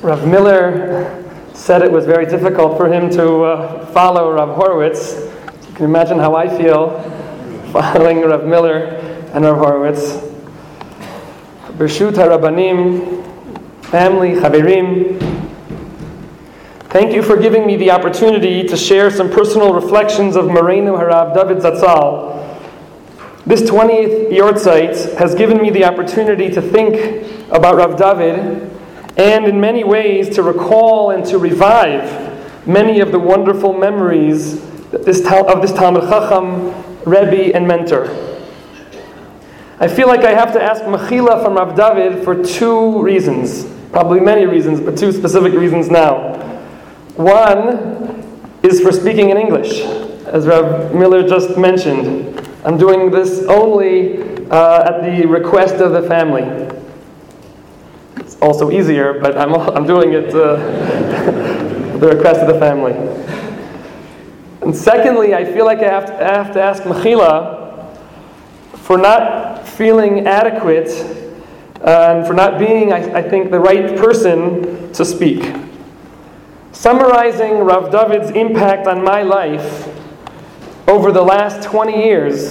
Rav Miller said it was very difficult for him to follow Rav Horowitz. You can imagine how I feel following Rav Miller and Rav Horowitz. Bershut HaRabbanim, family, Chaverim, thank you for giving me the opportunity to share some personal reflections of Moreinu Harav David Zatzal. This 20th Yortzeit has given me the opportunity to think about Rav David and in many ways to recall and to revive many of the wonderful memories of this Talmid Chacham, Rebbe, and mentor. I feel like I have to ask Mechila from Rav David for two reasons, probably many reasons, but two specific reasons now. One is for speaking in English, as Rav Miller just mentioned. I'm doing this only at the request of the family. It's also easier, but I'm doing it at the request of the family. And secondly, I feel like I have to ask Mechila for not feeling adequate and for not being, I think, the right person to speak. Summarizing Rav David's impact on my life over the last 20 years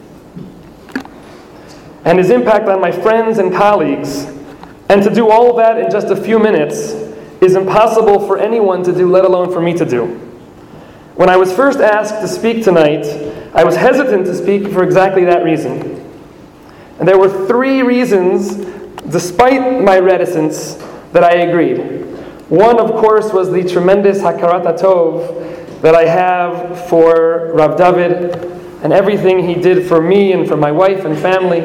and his impact on my friends and colleagues, and to do all of that in just a few minutes is impossible for anyone to do, let alone for me to do. When I was first asked to speak tonight, I was hesitant to speak for exactly that reason. And there were three reasons, despite my reticence, that I agreed. One, of course, was the tremendous hakarat hatov that I have for Rav David and everything he did for me and for my wife and family.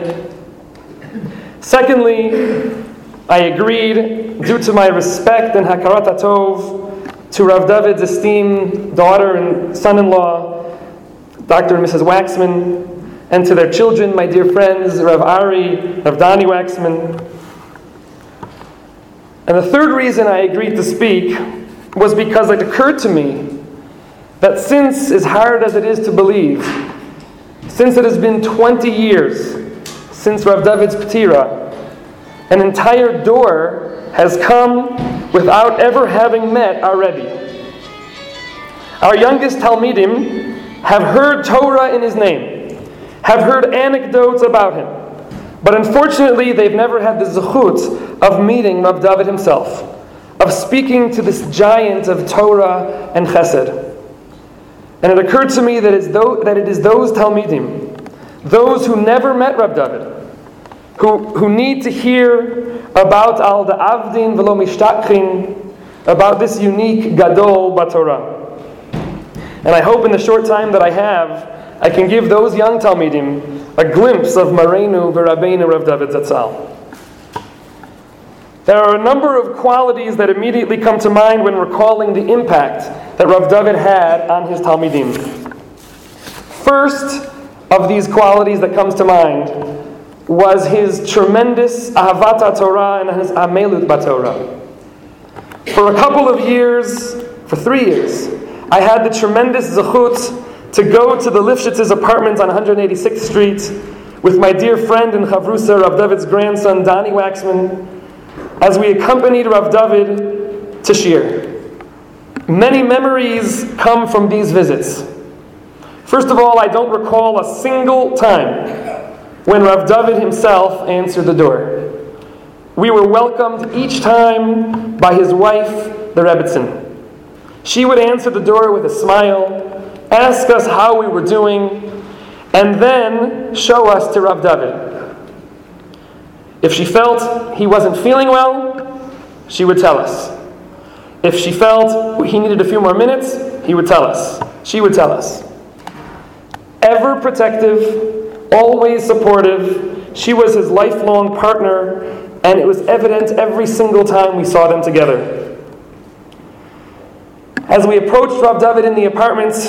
Secondly, I agreed, due to my respect and hakarat hatov, to Rav David's esteemed daughter and son-in-law, Dr. and Mrs. Waxman, and to their children, my dear friends, Rav Ari, Rav Dani Waxman. And the third reason I agreed to speak was because it occurred to me that since, as hard as it is to believe, since it has been 20 years since Rav David's Ptira, an entire door has come without ever having met our Rebbe. Our youngest Talmidim have heard Torah in his name, have heard anecdotes about him, but unfortunately they've never had the zechut of meeting Rav David himself, of speaking to this giant of Torah and Chesed. And it occurred to me that it is those Talmidim, those who never met Rav David, who need to hear about al da'avdin v'lo mishtachin, about this unique gadol b'Torah. And I hope in the short time that I have, I can give those young Talmidim a glimpse of Moreinu v'Rabbeinu Rav David Zatzal. There are a number of qualities that immediately come to mind when recalling the impact that Rav David had on his Talmidim. First of these qualities that comes to mind was his tremendous ahavat Torah and his amelut b'Torah. For a couple of years, for 3 years, I had the tremendous zechut to go to the Lifshitz's apartments on 186th Street with my dear friend and chavrusa, Rav David's grandson, Dani Waxman, as we accompanied Rav David to Shir. Many memories come from these visits. First of all, I don't recall a single time when Rav David himself answered the door. We were welcomed each time by his wife, the Rebbitzin. She would answer the door with a smile, ask us how we were doing, and then show us to Rav David. If she felt he wasn't feeling well, she would tell us. If she felt he needed a few more minutes, he would tell us. She would tell us. Ever protective, always supportive, she was his lifelong partner, and it was evident every single time we saw them together. As we approached Rav David in the apartments,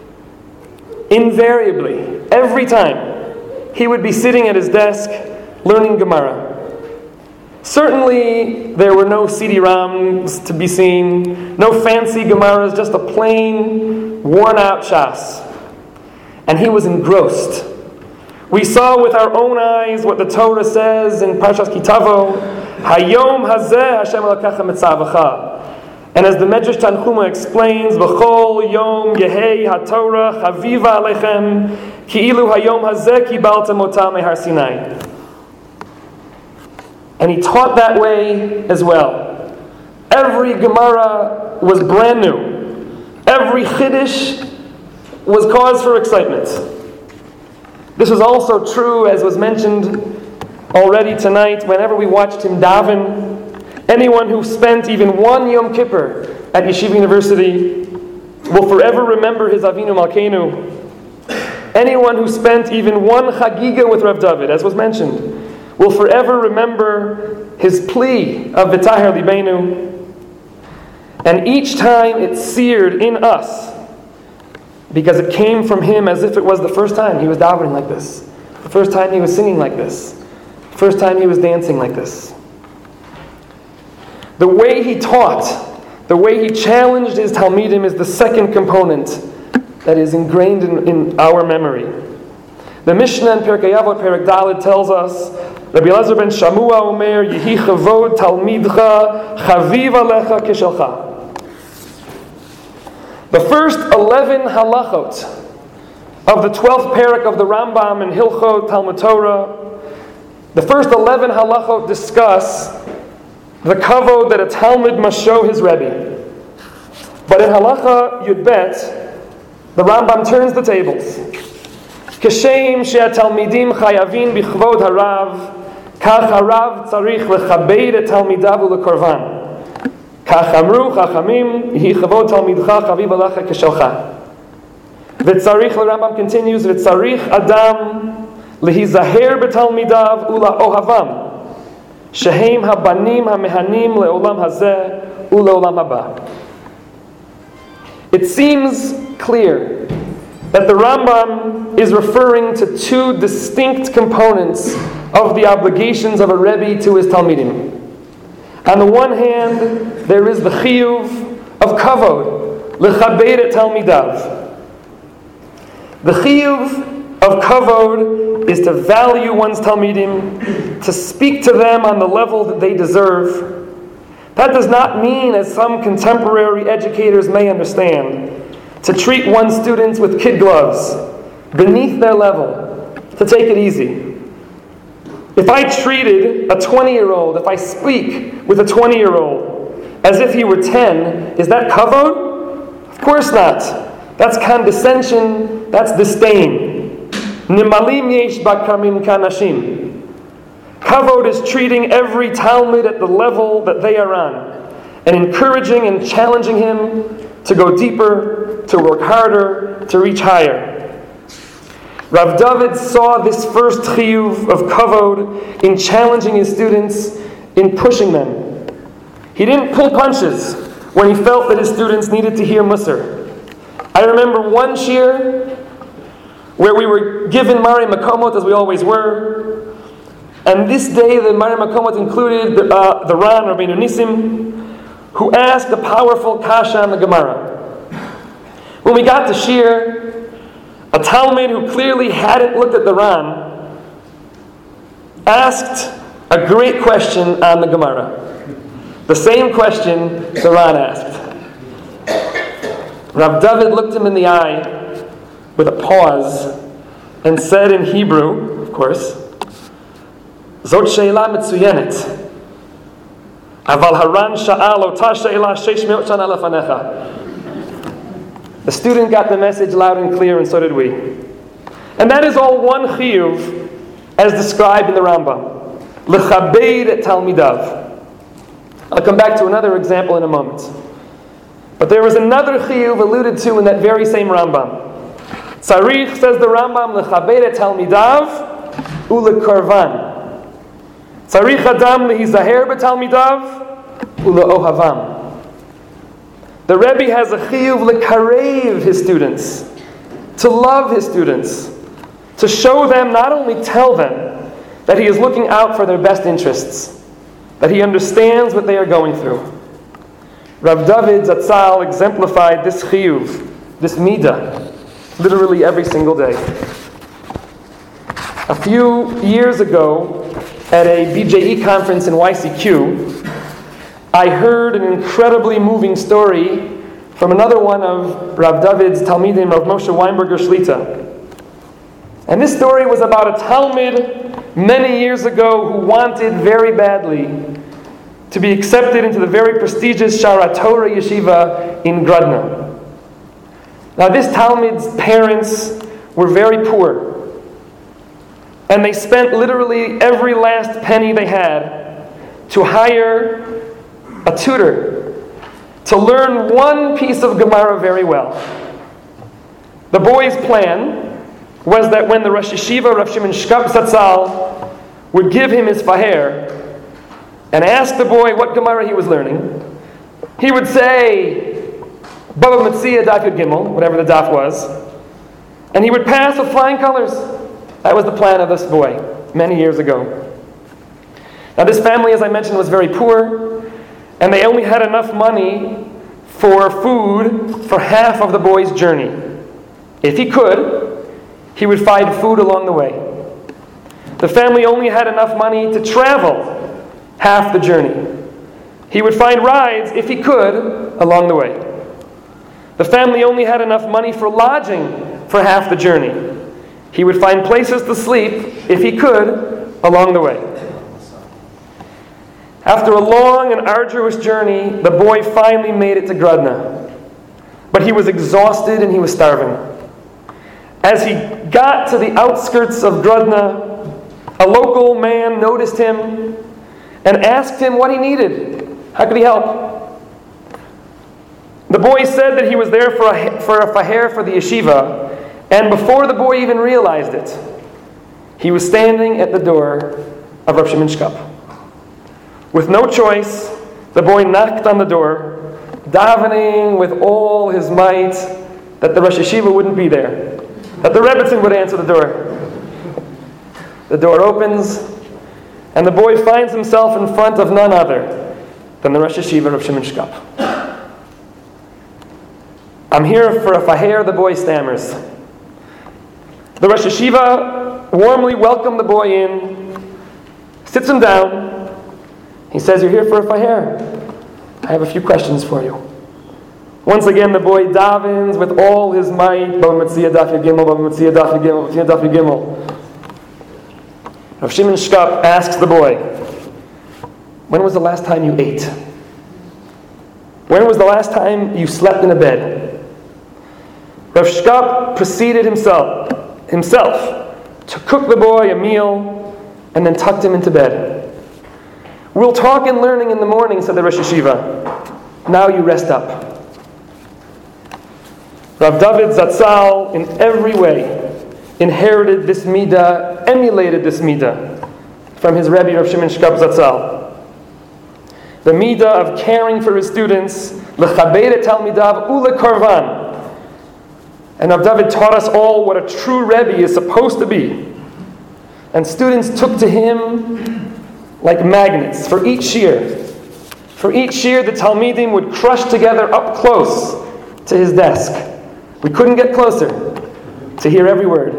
invariably, every time, he would be sitting at his desk learning Gemara. Certainly, there were no CD-ROMs to be seen, no fancy Gemaras, just a plain, worn-out Shas. And he was engrossed. We saw with our own eyes what the Torah says in Parshas Kitavo, Hayom hazeh Hashem Elokecha mitzavacha. And as the Medrash Tanchuma explains, B'chol yom yehei haTorah chaviva alechem ki'ilu hayom hazeh kibaltem ota mehar Sinai. And he taught that way as well. Every Gemara was brand new. Every Chiddush was cause for excitement. This was also true, as was mentioned already tonight, whenever we watched him daven. Anyone who spent even one Yom Kippur at Yeshiva University will forever remember his Avinu Malkeinu. Anyone who spent even one Chagiga with Rav David, as was mentioned, will forever remember his plea of V'taher Libeinu. And each time it seared in us, because it came from him as if it was the first time he was davening like this, the first time he was singing like this, the first time he was dancing like this. The way he taught, the way he challenged his Talmidim is the second component that is ingrained in our memory. The Mishnah in Pirkei Avot, Perek Daled, tells us, Rabbi Elazar ben Shamua Omer, Yehi chavod talmidcha chaviv alecha kishelcha. The first 11 halachot of the 12th parak of the Rambam in Hilchot Talmud Torah, the first 11 halachot discuss the kavod that a Talmud must show his Rebbe. But in halacha Yud Bet, the Rambam turns the tables. Kashem she'atalmidim chayavin bichvod harav, kach harav tzarich lechabeid et talmidav ulekorvan. Kach amru chachamim, yehi chavod talmidcha chaviv alecha keshelcha. V'tzarich, the Rambam continues, v'tzarich adam lehizaher betalmidav ula ohavam. Shehem habanim hamehanim leolam hazeh uleolam haba. It seems clear that the Rambam is referring to two distinct components of the obligations of a Rebbe to his Talmidim. On the one hand, there is the chiyuv of kavod, lechabeid et talmidav. The chiyuv of kavod is to value one's Talmidim, to speak to them on the level that they deserve. That does not mean, as some contemporary educators may understand, to treat one's students with kid gloves, beneath their level, to take it easy. If I treated a 20-year-old, if I speak with a 20-year-old as if he were 10, is that kavod? Of course not. That's condescension, that's disdain. Nimalim yesh bakamim kanashim. Kavod is treating every Talmud at the level that they are on, and encouraging and challenging him to go deeper, to work harder, to reach higher. Rav David saw this first chiyuv of kavod in challenging his students, in pushing them. He didn't pull punches when he felt that his students needed to hear Musar. I remember one shir where we were given Mari Makomot, as we always were, and this day the Mari Makomot included the Ran, Rabbeinu Nissim, who asked a powerful kasha on the Gemara. When we got to shir, a Talmud who clearly hadn't looked at the Ran asked a great question on the Gemara. The same question the Ran asked. Rav David looked him in the eye with a pause and said in Hebrew, of course, Zot she'ela metzuyenet. Aval haran sha'al ota she'ela 600 shana lefanecha. The student got the message loud and clear, and so did we. And that is all one chiyuv, as described in the Rambam. Lechabeid et talmidav. I'll come back to another example in a moment. But there was another chiyuv alluded to in that very same Rambam. Tzarich, says the Rambam, lechabeid et talmidav ulekorvan. Tzarich adam lehizaher betalmidav uleohavam. The Rebbe has a chiyuv lekarev his students, to love his students, to show them, not only tell them, that he is looking out for their best interests, that he understands what they are going through. Rav David Zatzal exemplified this chiyuv, this midah, literally every single day. A few years ago, at a BJE conference in YCQ, I heard an incredibly moving story from another one of Rav David's Talmidim, Rav Moshe Weinberger Shlita. And this story was about a Talmid many years ago who wanted very badly to be accepted into the very prestigious Shara Torah Yeshiva in Grodno. Now this Talmid's parents were very poor, and they spent literally every last penny they had to hire a tutor to learn one piece of Gemara very well. The boy's plan was that when the Rosh Yeshiva, Rav Shimon Shkop Zatzal, would give him his faher and ask the boy what Gemara he was learning, he would say, Baba Metzia Daf Yud Gimel, whatever the daf was, and he would pass with flying colors. That was the plan of this boy many years ago. Now this family, as I mentioned, was very poor, and they only had enough money for food for half of the boy's journey. If he could, he would find food along the way. The family only had enough money to travel half the journey. He would find rides, if he could, along the way. The family only had enough money for lodging for half the journey. He would find places to sleep, if he could, along the way. After a long and arduous journey, the boy finally made it to Grodno. But he was exhausted and he was starving. As he got to the outskirts of Grodno, a local man noticed him and asked him what he needed. How could he help? The boy said that he was there for a faher for the yeshiva, and before the boy even realized it, he was standing at the door of Rav Shimon Shkop. With no choice, the boy knocked on the door, davening with all his might that the Rosh Yeshiva wouldn't be there, that the Rebbetzin would answer the door. The door opens, and the boy finds himself in front of none other than the Rosh Yeshiva of Shimon Shkop. I'm here for a faher, the boy stammers. The Rosh Yeshiva warmly welcomed the boy in, sits him down. He says, "You're here for a faher. I have a few questions for you." Once again, the boy davens with all his might. Baba Metzia Daf Yud Gimel, Baba Metzia Daf Yud Gimel, Metzia Daf Yud Gimel. Rav Shimon Shkop asks the boy, "When was the last time you ate? When was the last time you slept in a bed?" Rav Shkop proceeded himself to cook the boy a meal and then tucked him into bed. "We'll talk and learning in the morning," said the Rosh Yeshiva. "Now you rest up." Rav David Zatzal, in every way, inherited this midah, emulated this midah from his Rebbe Rav Shimon Shkop Zatzal. The midah of caring for his students, lechaber et talmidav ulekorvan. And Rav David taught us all what a true Rebbe is supposed to be. And students took to him like magnets for each shiur. For each shiur, the Talmidim would crush together up close to his desk. We couldn't get closer to hear every word.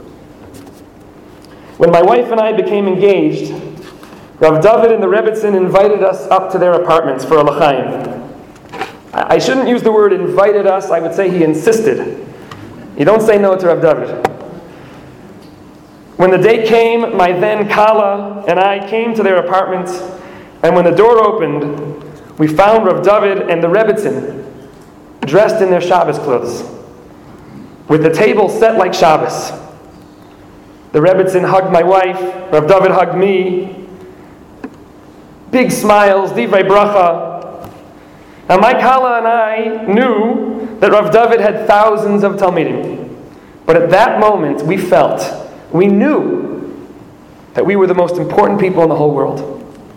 When my wife and I became engaged, Rav David and the Rebbetzin invited us up to their apartments for a l'chaim. I shouldn't use the word invited us, I would say he insisted. You don't say no to Rav David. When the day came, my then Kala and I came to their apartment, and when the door opened, we found Rav David and the Rebbetzin dressed in their Shabbos clothes, with the table set like Shabbos. The Rebbetzin hugged my wife, Rav David hugged me. Big smiles, divrei bracha. Now my Kala and I knew that Rav David had thousands of Talmidim. But at that moment, we knew that we were the most important people in the whole world.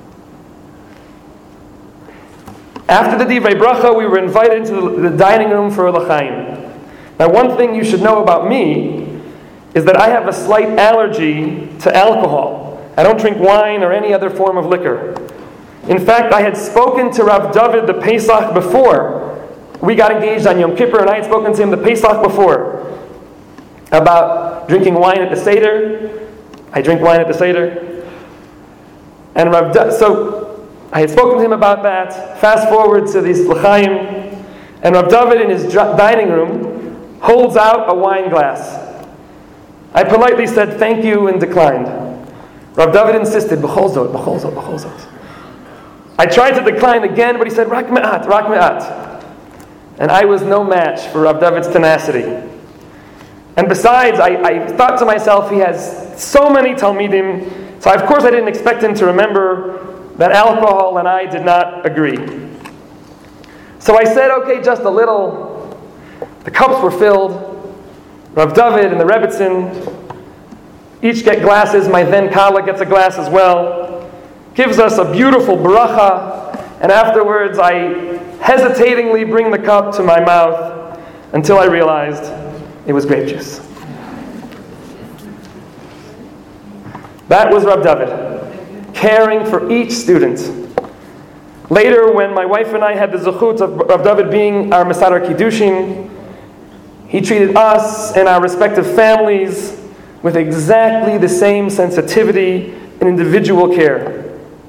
After the divrei bracha, we were invited into the dining room for a l'chaim. Now, one thing you should know about me is that I have a slight allergy to alcohol. I don't drink wine or any other form of liquor. In fact, I had spoken to Rav David the Pesach before. We got engaged on Yom Kippur, and I had spoken to him the Pesach before about drinking wine at the Seder. I drink wine at the Seder. And so I had spoken to him about that. Fast forward to this l'chaim, and Rav David in his dining room holds out a wine glass. I politely said thank you and declined. Rav David insisted, b'chol zot, b'chol zot, b'chol zot. I tried to decline again, but he said, rak me'at, rak me'at. And I was no match for Rav David's tenacity. And besides, I thought to myself, he has so many Talmidim, so of course I didn't expect him to remember that alcohol and I did not agree. So I said, okay, just a little. The cups were filled. Rav David and the Rebbetzin each get glasses. My then Kala gets a glass as well. Gives us a beautiful bracha. And afterwards, I hesitatingly bring the cup to my mouth until I realized it was grape juice. That was Rav David, caring for each student. Later, when my wife and I had the zechut of Rav David being our Mesadar Kiddushin, he treated us and our respective families with exactly the same sensitivity and individual care.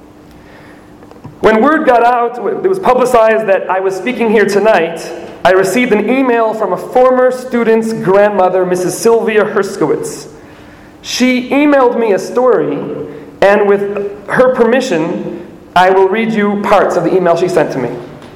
When word got out, it was publicized that I was speaking here tonight, I received an email from a former student's grandmother, Mrs. Sylvia Herskowitz. She emailed me a story, and with her permission, I will read you parts of the email she sent to me.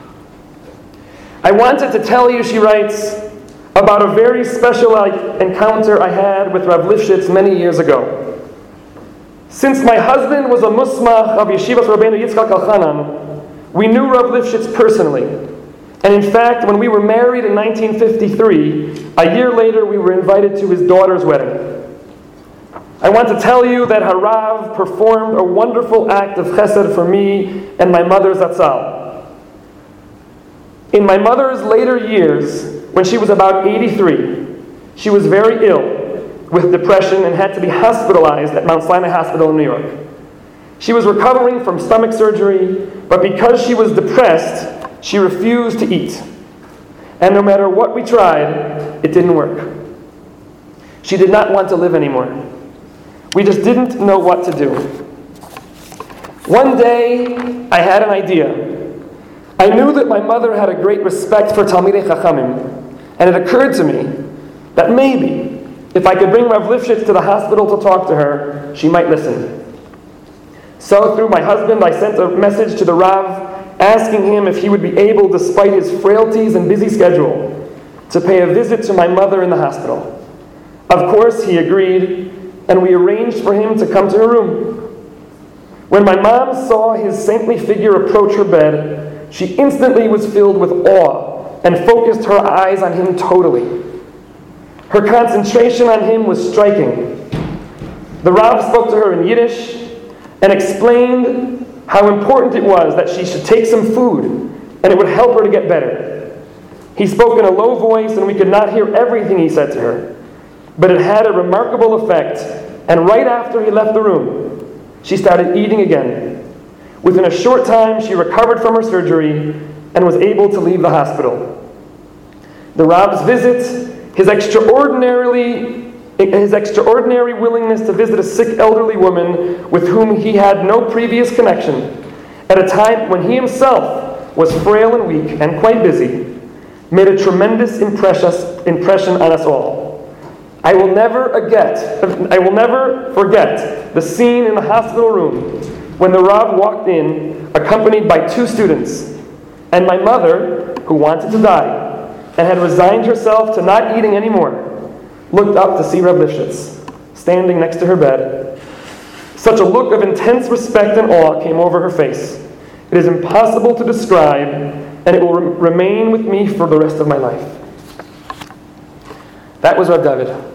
I wanted to tell you, she writes, about a very special encounter I had with Rav Lifshitz many years ago. Since my husband was a musmach of Yeshivas Rabbeinu Yitzchak Elchanan, we knew Rav Lifshitz personally. And in fact, when we were married in 1953, a year later we were invited to his daughter's wedding. I want to tell you that Harav performed a wonderful act of chesed for me and my mother Zatzal. In my mother's later years, when she was about 83, she was very ill with depression and had to be hospitalized at Mount Sinai Hospital in New York. She was recovering from stomach surgery, but because she was depressed, she refused to eat. And no matter what we tried, it didn't work. She did not want to live anymore. We just didn't know what to do. One day, I had an idea. I knew that my mother had a great respect for Talmidei Chachamim, and it occurred to me that maybe, if I could bring Rav Lifshitz to the hospital to talk to her, she might listen. So through my husband, I sent a message to the Rav, asking him if he would be able, despite his frailties and busy schedule, to pay a visit to my mother in the hospital. Of course, he agreed, and we arranged for him to come to her room. When my mom saw his saintly figure approach her bed, she instantly was filled with awe and focused her eyes on him totally. Her concentration on him was striking. The Rav spoke to her in Yiddish and explained how important it was that she should take some food and it would help her to get better. He spoke in a low voice and we could not hear everything he said to her. But it had a remarkable effect, and right after he left the room, she started eating again. Within a short time, she recovered from her surgery and was able to leave the hospital. The Rav's visit, his extraordinary willingness to visit a sick elderly woman with whom he had no previous connection, at a time when he himself was frail and weak and quite busy, made a tremendous impression on us all. I will never forget the scene in the hospital room when the Rav walked in, accompanied by 2 students, and my mother, who wanted to die and had resigned herself to not eating anymore, looked up to see Rav Lifshitz standing next to her bed. Such a look of intense respect and awe came over her face. It is impossible to describe, and it will remain with me for the rest of my life. That was Rav David.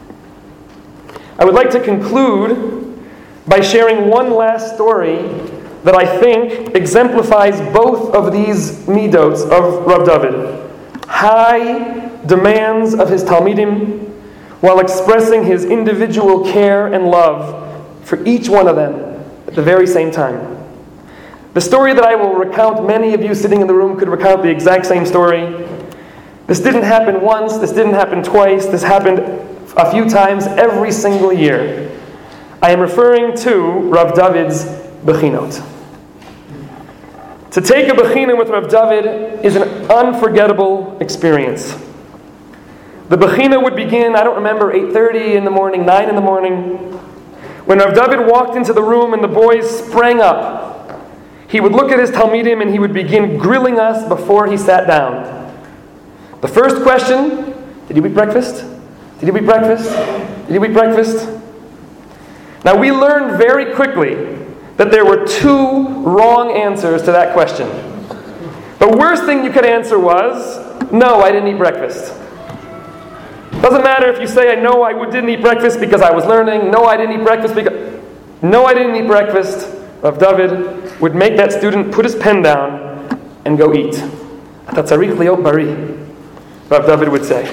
I would like to conclude by sharing one last story that I think exemplifies both of these midots of Rav David. High demands of his Talmidim, while expressing his individual care and love for each one of them at the very same time. The story that I will recount, many of you sitting in the room could recount the exact same story. This didn't happen once, this didn't happen twice, this happened a few times every single year. I am referring to Rav David's Bechinot. To take a Bechina with Rav David is an unforgettable experience. The Bechina would begin, I don't remember, 8:30 in the morning, 9 in the morning. When Rav David walked into the room and the boys sprang up, he would look at his Talmidim and he would begin grilling us before he sat down. The first question, did you eat breakfast? Did you eat breakfast? Did you eat breakfast? Now we learned very quickly that there were two wrong answers to that question. The worst thing you could answer was, no, I didn't eat breakfast. Doesn't matter if you say, I know I didn't eat breakfast because I was learning. No, I didn't eat breakfast because... No, I didn't eat breakfast. Rav David would make that student put his pen down and go eat. Tzarich liot bari, Rav David would say.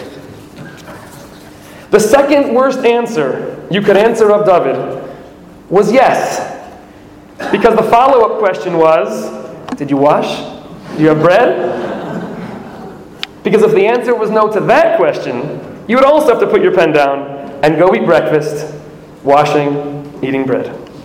The second worst answer you could answer Rav David was yes. Because the follow-up question was, did you wash? Do you have bread? Because if the answer was no to that question, you would also have to put your pen down and go eat breakfast, washing, eating bread.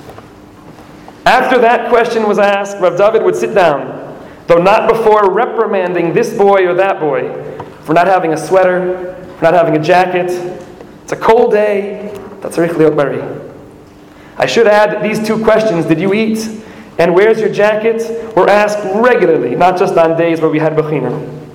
After that question was asked, Rav David would sit down, though not before reprimanding this boy or that boy for not having a sweater, for not having a jacket. It's a cold day. Tzarich liot bari. I should add that these two questions, did you eat and where's your jacket, were asked regularly, not just on days where we had Bechina.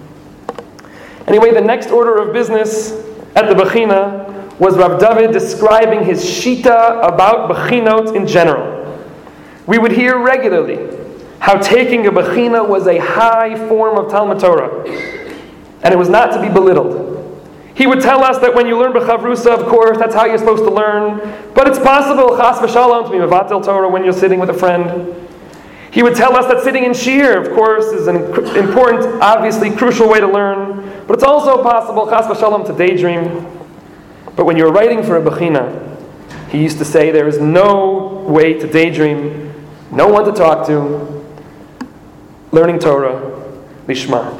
Anyway, the next order of business at the Bechina was Rav David describing his shita about Bechinot in general. We would hear regularly how taking a Bechina was a high form of Talmud Torah, and it was not to be belittled. He would tell us that when you learn B'chavrusa, of course, that's how you're supposed to learn. But it's possible, chas v'shalom, to be mevatel Torah when you're sitting with a friend. He would tell us that sitting in shir, of course, is an important, obviously crucial way to learn. But it's also possible, chas v'shalom, to daydream. But when you're writing for a Bechina, he used to say there is no way to daydream, no one to talk to, learning Torah, lishma.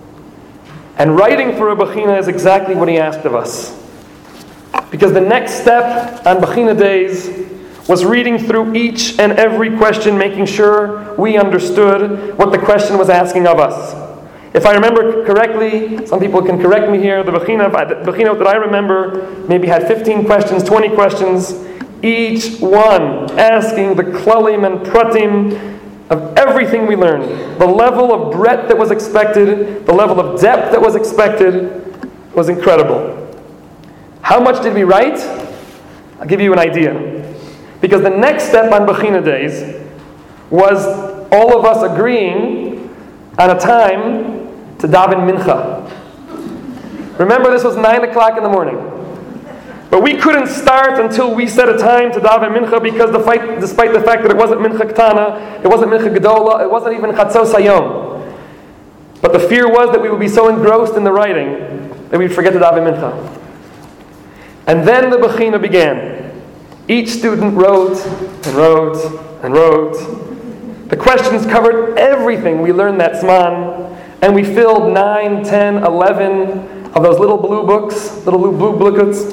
And writing for a Bechina is exactly what he asked of us. Because the next step on Bechina days was reading through each and every question, making sure we understood what the question was asking of us. If I remember correctly, some people can correct me here, the Bechina that I remember maybe had 15 questions, 20 questions, each one asking the klalim and pratim of everything we learned. The level of breadth that was expected, the level of depth that was expected was incredible. How much did we write? I'll give you an idea. Because the next step on Bechina days was all of us agreeing on a time to daven mincha. Remember, this was 9 o'clock in the morning. But we couldn't start until we set a time to daven mincha because despite the fact that it wasn't mincha ktana, it wasn't mincha gedola, it wasn't even chatzos hayom. But the fear was that we would be so engrossed in the writing that we'd forget to daven mincha. And then the Bechina began. Each student wrote and wrote and wrote. The questions covered everything we learned that Zman, and we filled 9, 10, 11 of those little blue books, little blue booklets.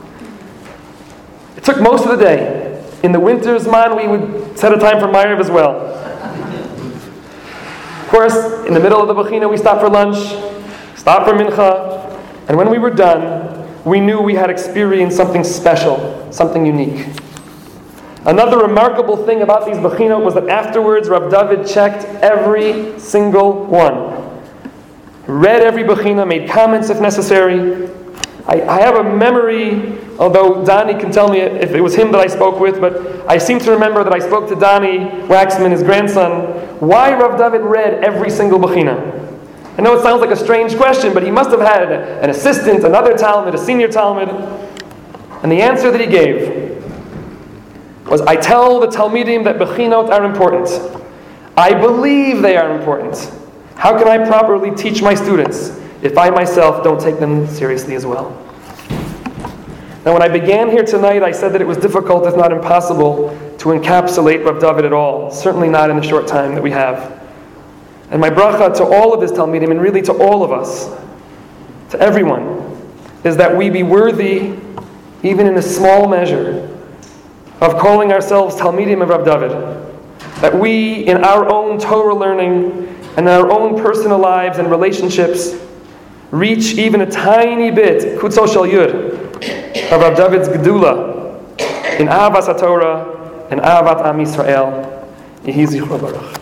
It took most of the day. In the winter Zman, we would set a time for Ma'ariv as well. Of course, in the middle of the Bechina, we stopped for lunch, stopped for mincha, and when we were done, we knew we had experienced something special, something unique. Another remarkable thing about these Bechinot was that afterwards, Rav David checked every single one. Read every Bechina, made comments if necessary. I have a memory, although Donnie can tell me if it was him that I spoke with, but I seem to remember that I spoke to Donnie Waxman, his grandson, why Rav David read every single Bechina. I know it sounds like a strange question, but he must have had an assistant, another Talmud, a senior Talmud. And the answer that he gave was, I tell the Talmidim that Bechinot are important. I believe they are important. How can I properly teach my students if I myself don't take them seriously as well? Now, when I began here tonight, I said that it was difficult, if not impossible, to encapsulate Rav David at all. Certainly not in the short time that we have. And my bracha to all of his Talmidim, and really to all of us, to everyone, is that we be worthy, even in a small measure, of calling ourselves Talmidim of Rav David. that we, in our own Torah learning and in our own personal lives and relationships, reach even a tiny bit, Kutzo Shel Yud, of Rav David's Gedula, in Ahavas HaTorah and Ahavat Am Yisrael. Yehi Zichro Baruch.